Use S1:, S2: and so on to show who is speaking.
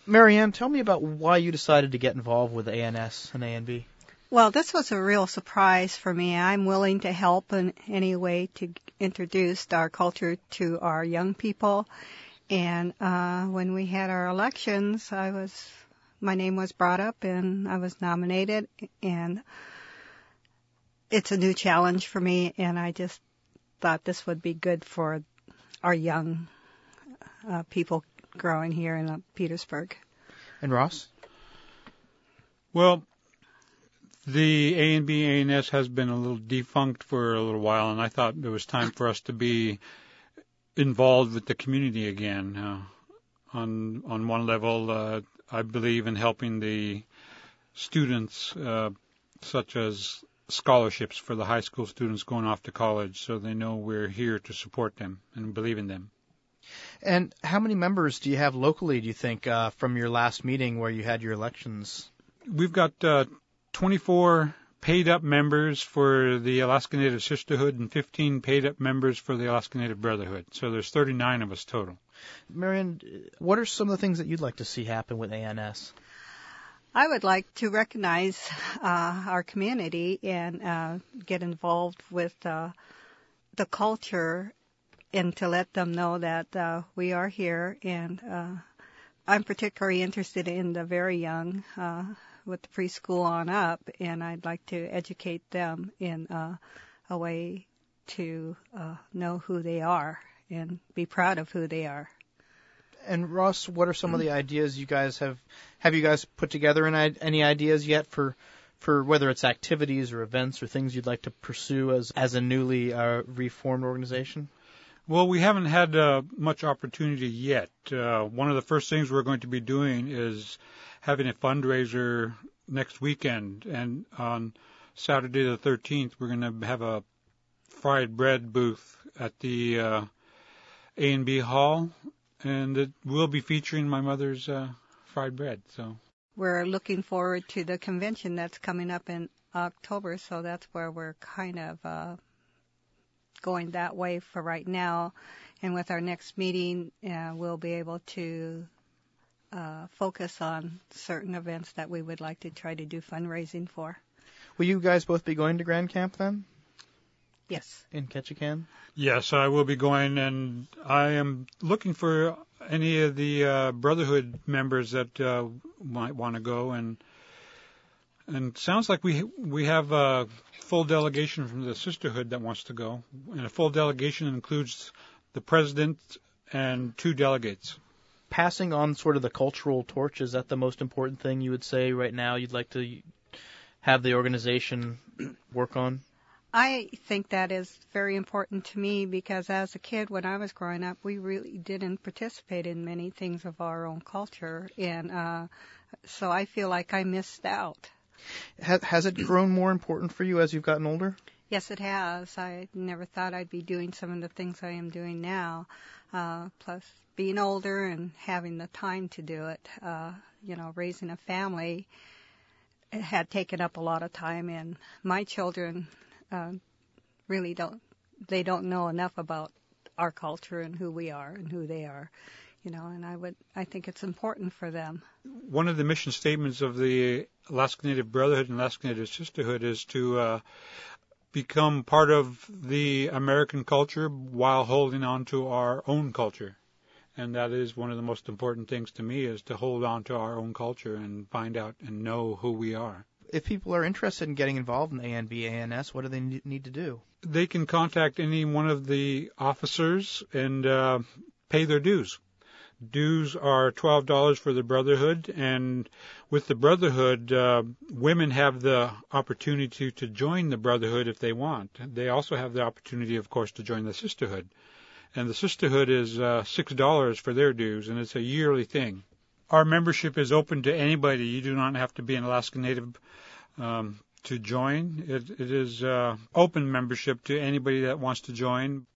S1: Marianne, tell me about why you decided to get involved with ANS and ANB.
S2: Well, this was a real surprise for me. I'm willing to help in any way to introduce our culture to our young people. And when we had our elections, my name was brought up and I was nominated. And it's a new challenge for me, and I just thought this would be good for our young people growing here in Petersburg.
S1: And Ross?
S3: Well, the ANB ANS has been a little defunct for a little while, and I thought it was time for us to be involved with the community again. On one level, I believe in helping the students, such as scholarships for the high school students going off to college, so they know we're here to support them and believe in them.
S1: And how many members do you have locally, do you think, from your last meeting where you had your elections?
S3: We've got 24 paid-up members for the Alaska Native Sisterhood and 15 paid-up members for the Alaska Native Brotherhood. So there's 39 of us total.
S1: Marianne, what are some of the things that you'd like to see happen with ANS?
S2: I would like to recognize our community and get involved with the culture and to let them know that we are here. And I'm particularly interested in the very young with the preschool on up, and I'd like to educate them in a way to know who they are and be proud of who they are.
S1: And Ross, what are some of the ideas you guys have you guys put together any ideas yet for whether it's activities or events or things you'd like to pursue as a newly reformed organization?
S3: Well, we haven't had much opportunity yet. One of the first things we're going to be doing is having a fundraiser next weekend, and on Saturday the 13th, we're going to have a fried bread booth at the A&B Hall, and it will be featuring my mother's fried bread. So
S2: we're looking forward to the convention that's coming up in October, so that's where we're kind of going that way for right now. And with our next meeting, we'll be able to focus on certain events that we would like to try to do fundraising for.
S1: Will you guys both be going to Grand Camp then?
S2: Yes.
S1: In Ketchikan?
S3: Yes, I will be going, and I am looking for any of the Brotherhood members that might want to go, and sounds like we have a full delegation from the Sisterhood that wants to go, and a full delegation includes the president and 2 delegates.
S1: Passing on sort of the cultural torch, is that the most important thing you would say right now you'd like to have the organization work on?
S2: I think that is very important to me because as a kid when I was growing up, we really didn't participate in many things of our own culture, and so I feel like I missed out.
S1: Has it grown more important for you as you've gotten older?
S2: Yes, it has. I never thought I'd be doing some of the things I am doing now. Plus, being older and having the time to do it, raising a family had taken up a lot of time, and my children really don't know enough about our culture and who we are and who they are. And I think it's important for them.
S3: One of the mission statements of the Alaska Native Brotherhood and Alaska Native Sisterhood is to become part of the American culture while holding on to our own culture. And that is one of the most important things to me, is to hold on to our own culture and find out and know who we are.
S1: If people are interested in getting involved in ANB, ANS, what do they need to do?
S3: They can contact any one of the officers and pay their dues. Dues are $12 for the Brotherhood, and with the Brotherhood, women have the opportunity to join the Brotherhood if they want. They also have the opportunity, of course, to join the Sisterhood. And the Sisterhood is $6 for their dues, and it's a yearly thing. Our membership is open to anybody. You do not have to be an Alaska Native to join. It is open membership to anybody that wants to join.